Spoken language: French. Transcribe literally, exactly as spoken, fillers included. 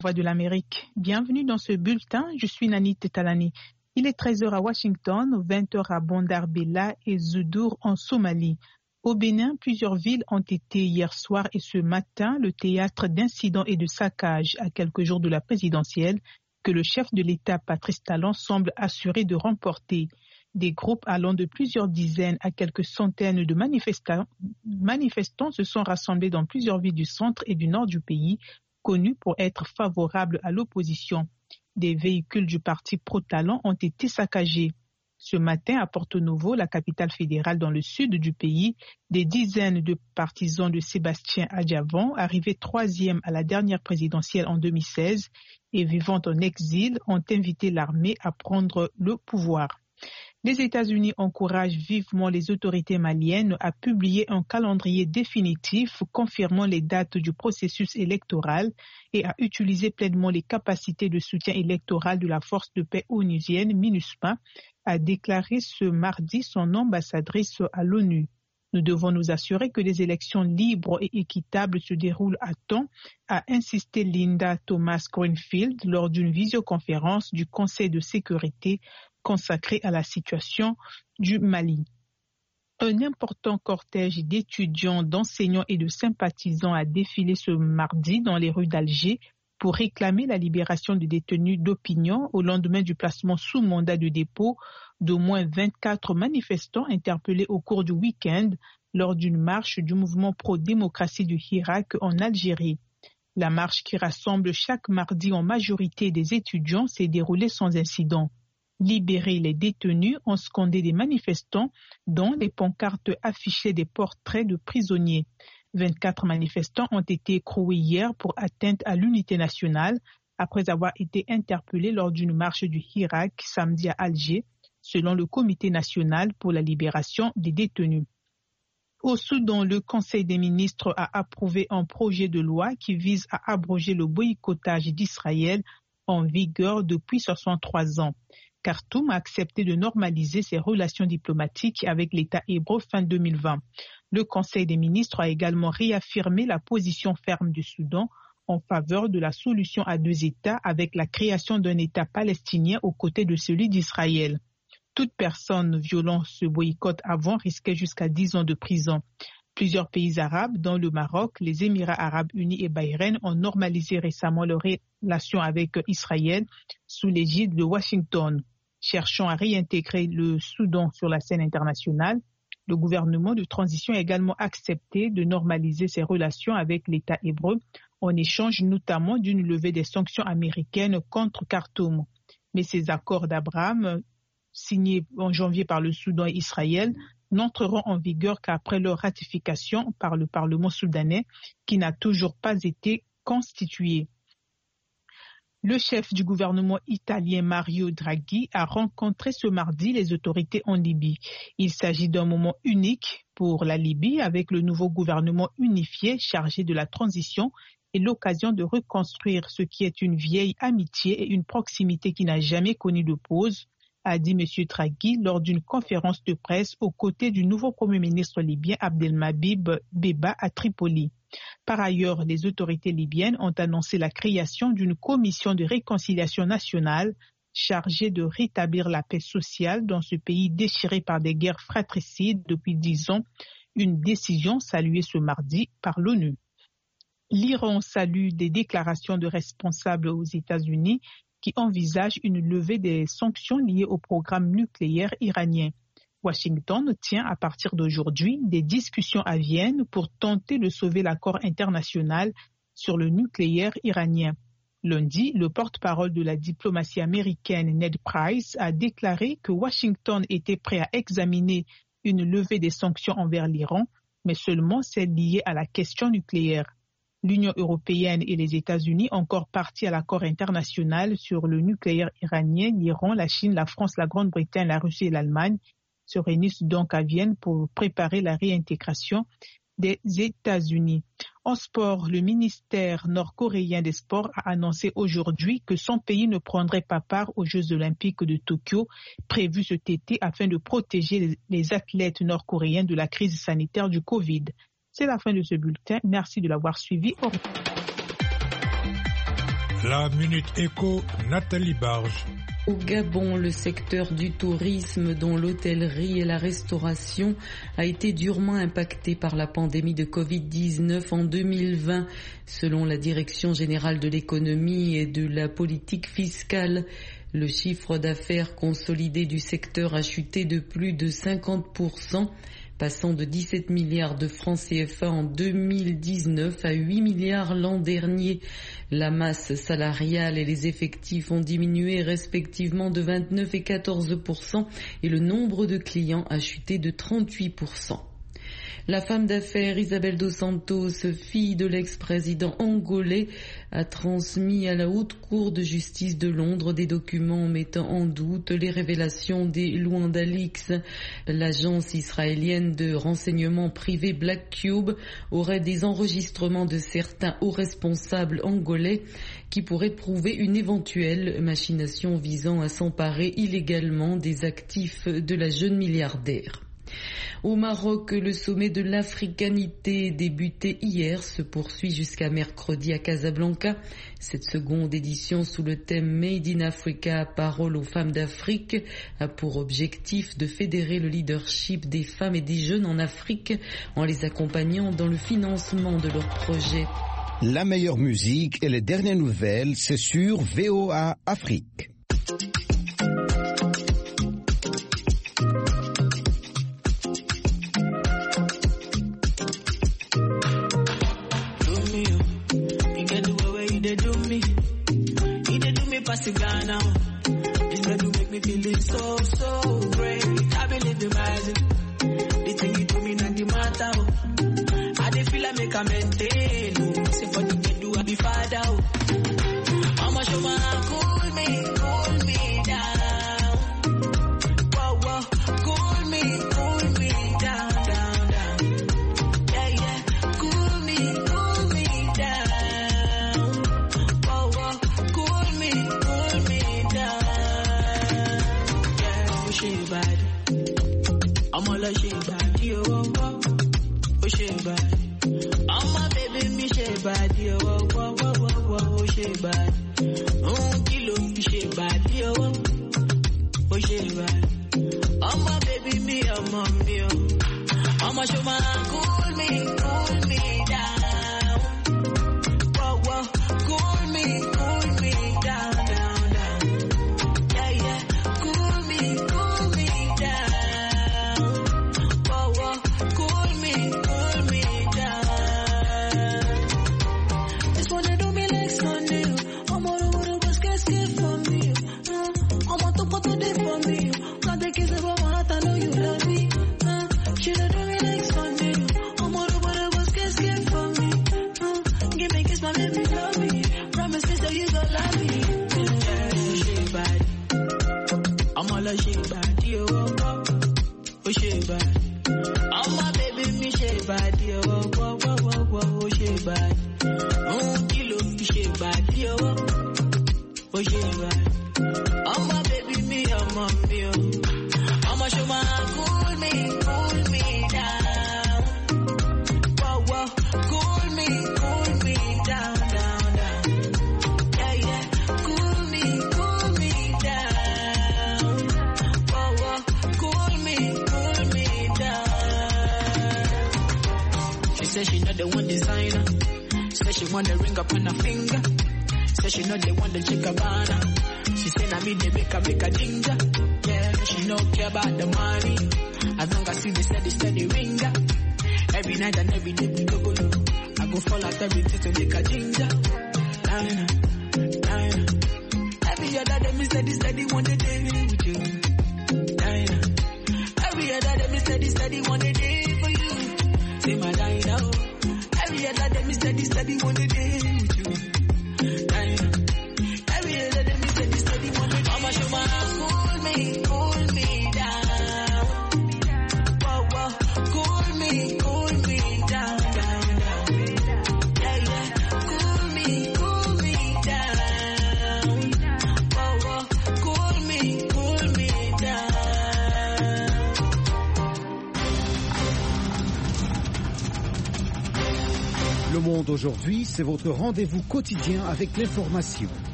Voix de l'Amérique. Bienvenue dans ce bulletin. Je suis Nani Tetalani. Il est treize heures à Washington, vingt heures à Bandar Bella et Zoudour en Somalie. Au Bénin, plusieurs villes ont été hier soir et ce matin le théâtre d'incidents et de saccages à quelques jours de la présidentielle que le chef de l'État, Patrice Talon, semble assuré de remporter. Des groupes allant de plusieurs dizaines à quelques centaines de manifestants, manifestants se sont rassemblés dans plusieurs villes du centre et du nord du pays, connus pour être favorables à l'opposition. Des véhicules du parti pro-Talon ont été saccagés. Ce matin, à Porto Novo, la capitale fédérale dans le sud du pays, des dizaines de partisans de Sébastien Adjavan, arrivés troisième à la dernière présidentielle en deux mille seize et vivant en exil, ont invité l'armée à prendre le pouvoir. Les États-Unis encouragent vivement les autorités maliennes à publier un calendrier définitif confirmant les dates du processus électoral et à utiliser pleinement les capacités de soutien électoral de la force de paix onusienne MINUSMA, a déclaré ce mardi son ambassadrice à l'ONU. Nous devons nous assurer que les élections libres et équitables se déroulent à temps, a insisté Linda Thomas-Greenfield lors d'une visioconférence du Conseil de sécurité consacré à la situation du Mali. Un important cortège d'étudiants, d'enseignants et de sympathisants a défilé ce mardi dans les rues d'Alger pour réclamer la libération des détenus d'opinion au lendemain du placement sous mandat de dépôt d'au moins vingt-quatre manifestants interpellés au cours du week-end lors d'une marche du mouvement pro-démocratie du Hirak en Algérie. La marche qui rassemble chaque mardi en majorité des étudiants s'est déroulée sans incident. Libérer les détenus ont scandé des manifestants dont les pancartes affichaient des portraits de prisonniers. vingt-quatre manifestants ont été écroués hier pour atteinte à l'unité nationale après avoir été interpellés lors d'une marche du Hirak samedi à Alger, selon le Comité national pour la libération des détenus. Au Soudan, le Conseil des ministres a approuvé un projet de loi qui vise à abroger le boycottage d'Israël en vigueur depuis soixante-trois ans. Khartoum a accepté de normaliser ses relations diplomatiques avec l'État hébreu fin deux mille vingt. Le Conseil des ministres a également réaffirmé la position ferme du Soudan en faveur de la solution à deux États avec la création d'un État palestinien aux côtés de celui d'Israël. Toute personne violant ce boycott avant risquait jusqu'à dix ans de prison. Plusieurs pays arabes, dont le Maroc, les Émirats arabes unis et Bahreïn, ont normalisé récemment leurs relations avec Israël sous l'égide de Washington. Cherchant à réintégrer le Soudan sur la scène internationale, le gouvernement de transition a également accepté de normaliser ses relations avec l'État hébreu en échange notamment d'une levée des sanctions américaines contre Khartoum. Mais ces accords d'Abraham, signés en janvier par le Soudan et Israël, n'entreront en vigueur qu'après leur ratification par le Parlement soudanais qui n'a toujours pas été constitué. Le chef du gouvernement italien Mario Draghi a rencontré ce mardi les autorités en Libye. Il s'agit d'un moment unique pour la Libye avec le nouveau gouvernement unifié chargé de la transition et l'occasion de reconstruire ce qui est une vieille amitié et une proximité qui n'a jamais connu de pause, a dit M. Draghi lors d'une conférence de presse aux côtés du nouveau Premier ministre libyen Abdelmajid Beba à Tripoli. Par ailleurs, les autorités libyennes ont annoncé la création d'une commission de réconciliation nationale chargée de rétablir la paix sociale dans ce pays déchiré par des guerres fratricides depuis dix ans, une décision saluée ce mardi par l'ONU. L'Iran salue des déclarations de responsables aux États-Unis qui envisagent une levée des sanctions liées au programme nucléaire iranien. Washington tient à partir d'aujourd'hui des discussions à Vienne pour tenter de sauver l'accord international sur le nucléaire iranien. Lundi, le porte-parole de la diplomatie américaine Ned Price a déclaré que Washington était prêt à examiner une levée des sanctions envers l'Iran, mais seulement celles liées à la question nucléaire. L'Union européenne et les États-Unis, encore partis à l'accord international sur le nucléaire iranien, l'Iran, la Chine, la France, la Grande-Bretagne, la Russie et l'Allemagne, se réunissent donc à Vienne pour préparer la réintégration des États-Unis. En sport, le ministère nord-coréen des Sports a annoncé aujourd'hui que son pays ne prendrait pas part aux Jeux olympiques de Tokyo prévus cet été afin de protéger les athlètes nord-coréens de la crise sanitaire du Covid. C'est la fin de ce bulletin. Merci de l'avoir suivi. Au revoir. La Minute Éco, Nathalie Barge. Au Gabon, le secteur du tourisme, dont l'hôtellerie et la restauration, a été durement impacté par la pandémie de covid dix-neuf en deux mille vingt. Selon la Direction générale de l'économie et de la politique fiscale, le chiffre d'affaires consolidé du secteur a chuté de plus de cinquante pour cent, passant de dix-sept milliards de francs C F A en deux mille dix-neuf à huit milliards l'an dernier. La masse salariale et les effectifs ont diminué respectivement de vingt-neuf et quatorze pour cent et le nombre de clients a chuté de trente-huit pour cent. La femme d'affaires Isabel dos Santos, fille de l'ex-président angolais, a transmis à la Haute Cour de justice de Londres des documents mettant en doute les révélations des Luanda Leaks. L'agence israélienne de renseignement privé Black Cube aurait des enregistrements de certains hauts responsables angolais qui pourraient prouver une éventuelle machination visant à s'emparer illégalement des actifs de la jeune milliardaire. Au Maroc, le sommet de l'africanité débuté hier se poursuit jusqu'à mercredi à Casablanca. Cette seconde édition sous le thème Made in Africa, parole aux femmes d'Afrique, a pour objectif de fédérer le leadership des femmes et des jeunes en Afrique en les accompagnant dans le financement de leurs projets. La meilleure musique et les dernières nouvelles, c'est sur V O A Afrique. Ghana, this girl make me feel so, so great. I believe in rising. The thing you do me not the matter. I dey feel like make a maintain. Say for the kid do I be father. Mama show my cool me, cool me down. Whoa, whoa, cool me, cool me down, down, down. Yeah, yeah, cool me, cool me down. Whoa, whoa, cool me. I'm all a shit body, oh, oh, oh, shit body. I'm my baby, me shit body, oh, oh, oh, oh, oh, shit body. Oh, kilo, me shit body, oh, oh, shit body. I'm my baby, me, I'm my me, oh. I'm a show my cool me, cool me down. Whoa, whoa, cool me, cool me down, down, down. Yeah, yeah, cool me, cool me down. Whoa, whoa, cool me, cool me down. Just wanna do me like Sunday. I'm all over the bus, get scared for me. I'm on top of the day for me. Not the kiss of my heart, I know you love me. Shoulda do me like Sunday. I'm all over the bus, get scared for me. Give me a kiss, my baby, love me. Promise me that you gon' love me. Yeah, shit bad. I'm all a shit bad, yo, oh, oh, oh, shit bad. I'm my baby, me shit bad, yo, oh, oh, oh, oh, oh, oh, shit bad. Oh, kilo, me shit bad, yo, oh, oh, shit bad. I'm my baby, me, I'm my me, oh. I'ma show my cool me, cool me down. Whoa, whoa, cool me, cool me down, down, down. Yeah, yeah, cool me, cool me down. Whoa, whoa, cool me, cool me down. She said she not the one designer. Said she want the ring up on her finger. Said she not the one that chick Gabbana. She said I mean they make her make a ginger. Yeah, she no care about the money. As long as see they said they steady ringer. Every night and every day we go go low. I go fall out everything to make a ginger. Dina, Dina. Every other day me steady steady one day with you. Dina. Every other day me steady steady one day for you. Say my Dina. Every other day me steady steady one day with you. Dina. Every other day me steady steady one day. Mama show my cool me, cool me down. Whoa, whoa, cool me, cool me down, down, down. Yeah, yeah, cool me, cool me down. Whoa, whoa, cool me, cool me down. Le monde d'aujourd'hui, c'est votre rendez-vous quotidien avec l'information.